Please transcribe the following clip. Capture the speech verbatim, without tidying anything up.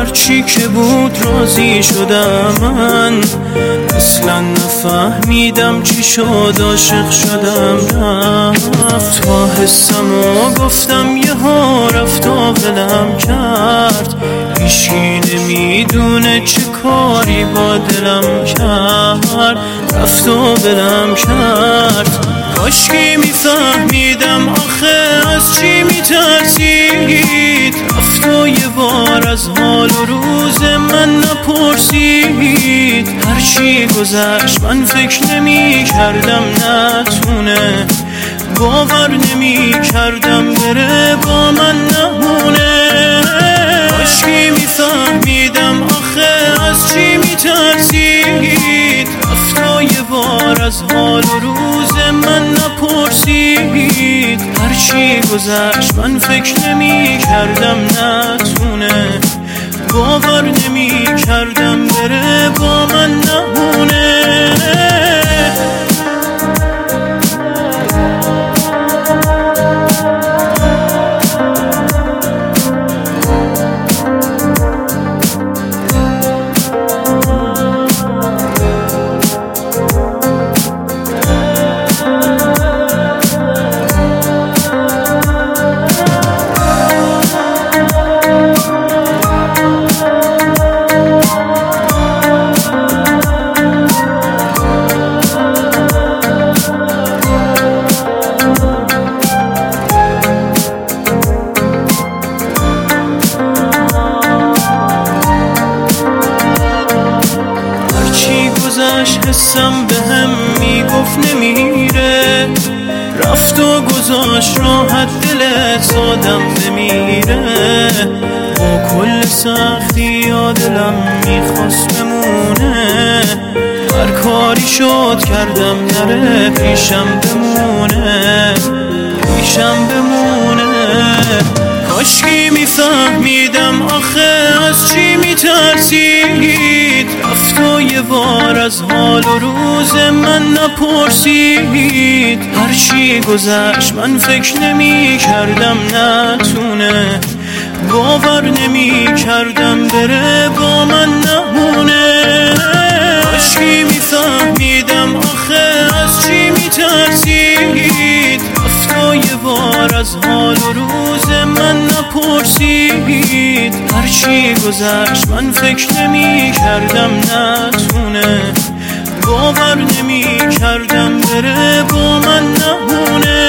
هرچی که بود راضی شدم. من اصلا نفهمیدم چی شد عاشق شدم. رفت تا حسم و گفتم یه ها رفت و ولم کرد. هیچکی نمیدونه چه کاری با دلم کرد. رفت و ولم کرد. کاشکی میفهمیدم آخه از چی میترسید. رفت و یه بار از حال و روز من نپرسید. هرچی گذشت من فکر نمی کردم نتونه. باور نمی کردم بره با من نمونه. کاشکی میفهمیدم آخه از چی میترسید. رفت و یه بار از حال و روز من نپرسید. هرچی گذشت من فکر نمی کردم نتونه. باور نمی کردم بره با من نمونه. حسم به هم میگفت نمیره. رفت و گذاشت راحت دلت سادم بمیره. با کل سختی یا دلم میخواست بمونه. هر کاری شد کردم نره پیشم بمونه. پیشم بمونه. کاشکی میفهمیدم آخه از چی میترسید. رفت و یه بار از حال و روز من نپرسید. هرچی گذشت من فکر نمی کردم نتونه. باور نمی کردم بره با من نمونه. کاشکی میفهمیدم آخه از چی میترسید. رفت و یه بار از حال و روز من نپرسید. هرچی گذشت من فکر نمی کردم نتونه. باور نمی کردم بره با من نمونه.